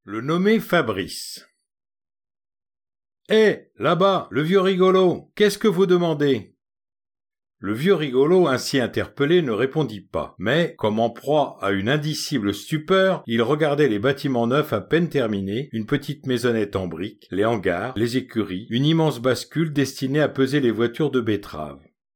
Le nommé Fabrice. « Hé, là-bas, le vieux rigolo, qu'est-ce que vous demandez ?» Le vieux rigolo, ainsi interpellé, ne répondit pas, mais, comme en proie à une indicible stupeur, il regardait les bâtiments neufs à peine terminés, une petite maisonnette en briques, les hangars, les écuries, une immense bascule destinée à peser les voitures de betteraves.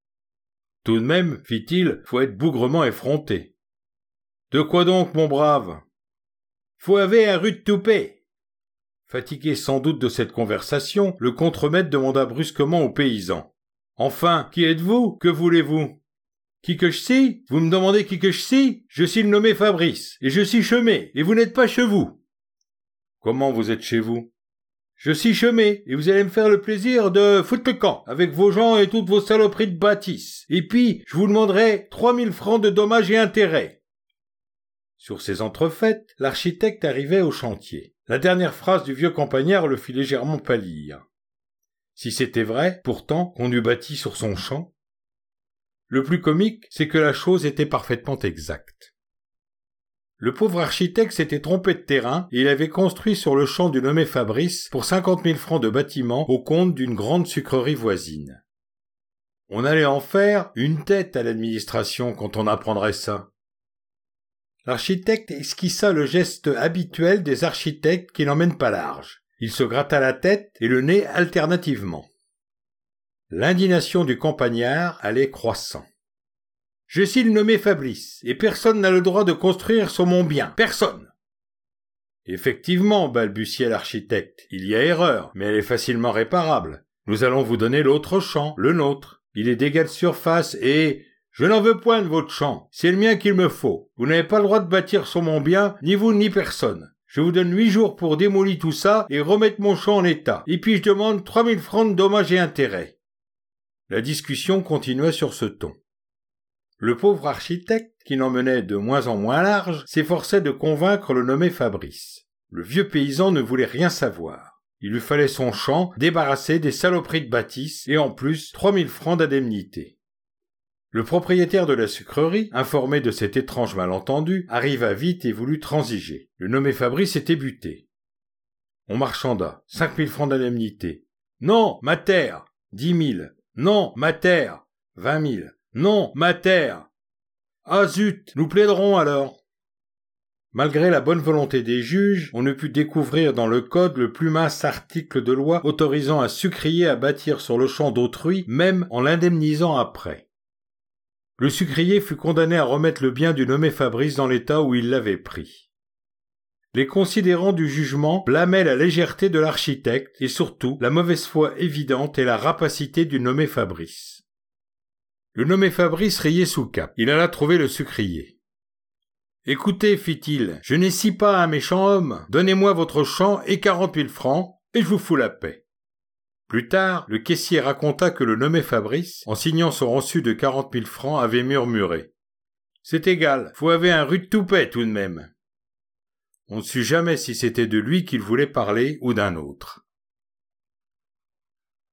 « Tout de même, fit-il, faut être bougrement effronté. »« De quoi donc, mon brave ?»« Faut avoir un rude toupet. » Fatigué sans doute de cette conversation, le contremaître demanda brusquement au paysan. « Enfin, qui êtes-vous? Que voulez-vous ?»« Qui que je suis? Vous me demandez qui que je suis? Je suis le nommé Fabrice, et je suis chemé, et vous n'êtes pas chez vous. »« Comment vous êtes chez vous? »« Je suis chemé, et vous allez me faire le plaisir de foutre le camp, avec vos gens et toutes vos saloperies de bâtisse. Et puis, je vous demanderai 3000 francs de dommages et intérêts. » Sur ces entrefaites, l'architecte arrivait au chantier. La dernière phrase du vieux campagnard le fit légèrement pâlir. Si c'était vrai, pourtant, qu'on eût bâti sur son champ. Le plus comique, c'est que la chose était parfaitement exacte. Le pauvre architecte s'était trompé de terrain et il avait construit sur le champ du nommé Fabrice pour 50 000 francs de bâtiment au compte d'une grande sucrerie voisine. On allait en faire une tête à l'administration quand on apprendrait ça. L'architecte esquissa le geste habituel des architectes qui n'emmènent pas large. Il se gratta la tête et le nez alternativement. L'indignation du campagnard allait croissant. « Je suis le nommé Fabrice, et personne n'a le droit de construire sur mon bien. Personne !»« Effectivement, balbutiait l'architecte, il y a erreur, mais elle est facilement réparable. Nous allons vous donner l'autre champ, le nôtre. Il est d'égale surface et... Je n'en veux point de votre champ, c'est le mien qu'il me faut. Vous n'avez pas le droit de bâtir sur mon bien, ni vous ni personne. Je vous donne 8 jours pour démolir tout ça et remettre mon champ en état. Et puis je demande 3000 francs de dommages et intérêts. » La discussion continua sur ce ton. Le pauvre architecte, qui n'en menait de moins en moins large, s'efforçait de convaincre le nommé Fabrice. Le vieux paysan ne voulait rien savoir. Il lui fallait son champ, débarrassé des saloperies de bâtisse, et en plus 3000 francs d'indemnité. Le propriétaire de la sucrerie, informé de cet étrange malentendu, arriva vite et voulut transiger. Le nommé Fabrice était buté. On marchanda. 5000 francs d'indemnité. « Non, ma terre !» 10 000. « Non, ma terre !» 20 000. « Non, ma terre !»« Ah zut, nous plaiderons alors !» Malgré la bonne volonté des juges, on ne put découvrir dans le code le plus mince article de loi autorisant un sucrier à bâtir sur le champ d'autrui, même en l'indemnisant après. Le sucrier fut condamné à remettre le bien du nommé Fabrice dans l'état où il l'avait pris. Les considérants du jugement blâmaient la légèreté de l'architecte et surtout la mauvaise foi évidente et la rapacité du nommé Fabrice. Le nommé Fabrice riait sous cape. Il alla trouver le sucrier. « Écoutez, fit-il, je n'ai si pas un méchant homme. Donnez-moi votre champ et 40 000 francs et je vous fous la paix. » Plus tard, le caissier raconta que le nommé Fabrice, en signant son reçu de 40 000 francs, avait murmuré. « C'est égal, faut avoir un rude toupet tout de même. » On ne sut jamais si c'était de lui qu'il voulait parler ou d'un autre.